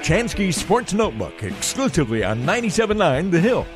Chansky Sports Notebook, exclusively on 97.9 The Hill.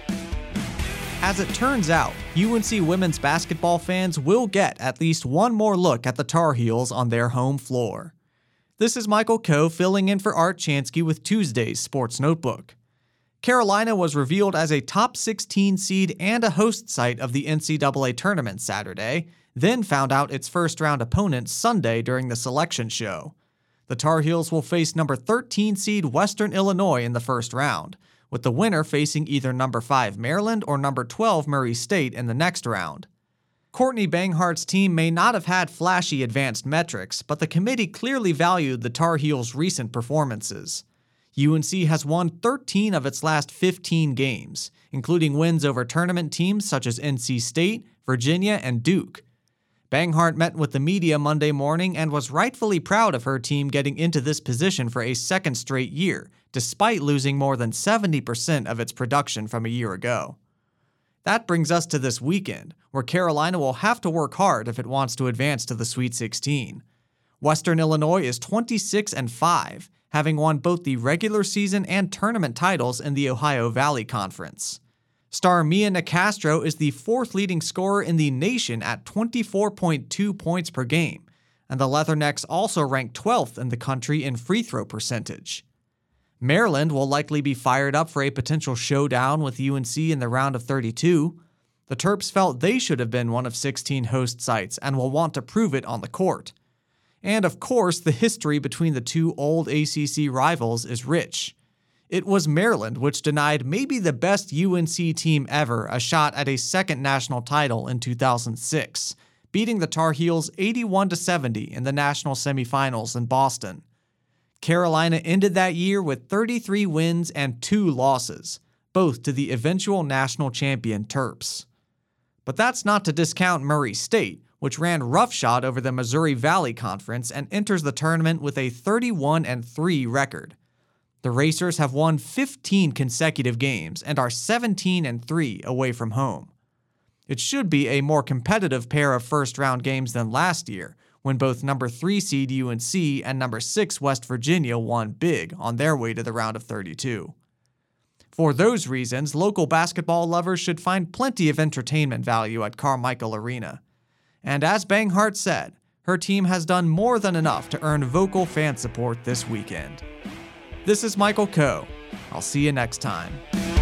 As it turns out, UNC women's basketball fans will get at least one more look at the Tar Heels on their home floor. This is Michael Coe filling in for Art Chansky with Tuesday's Sports Notebook. Carolina was revealed as a top 16 seed and a host site of the NCAA tournament Saturday, then found out its first-round opponent Sunday during the selection show. The Tar Heels will face number 13 seed Western Illinois in the first round, with the winner facing either number 5 Maryland or number 12 Murray State in the next round. Courtney Banghart's team may not have had flashy advanced metrics, but the committee clearly valued the Tar Heels' recent performances. UNC has won 13 of its last 15 games, including wins over tournament teams such as NC State, Virginia, and Duke. Banghart met with the media Monday morning and was rightfully proud of her team getting into this position for a second straight year, despite losing more than 70% of its production from a year ago. That brings us to this weekend, where Carolina will have to work hard if it wants to advance to the Sweet 16. Western Illinois is 26-5, having won both the regular season and tournament titles in the Ohio Valley Conference. Star Mia Nicastro is the fourth leading scorer in the nation at 24.2 points per game, and the Leathernecks also rank 12th in the country in free throw percentage. Maryland will likely be fired up for a potential showdown with UNC in the round of 32. The Terps felt they should have been one of 16 host sites and will want to prove it on the court. And of course, the history between the two old ACC rivals is rich. It was Maryland which denied maybe the best UNC team ever a shot at a second national title in 2006, beating the Tar Heels 81-70 in the national semifinals in Boston. Carolina ended that year with 33 wins and 2 losses, both to the eventual national champion Terps. But that's not to discount Murray State, which ran roughshod over the Missouri Valley Conference and enters the tournament with a 31-3 record. The Racers have won 15 consecutive games and are 17-3 away from home. It should be a more competitive pair of first-round games than last year, when both number 3 seed UNC and number 6 West Virginia won big on their way to the round of 32. For those reasons, local basketball lovers should find plenty of entertainment value at Carmichael Arena. And as Banghart said, her team has done more than enough to earn vocal fan support this weekend. This is Michael Coe. I'll see you next time.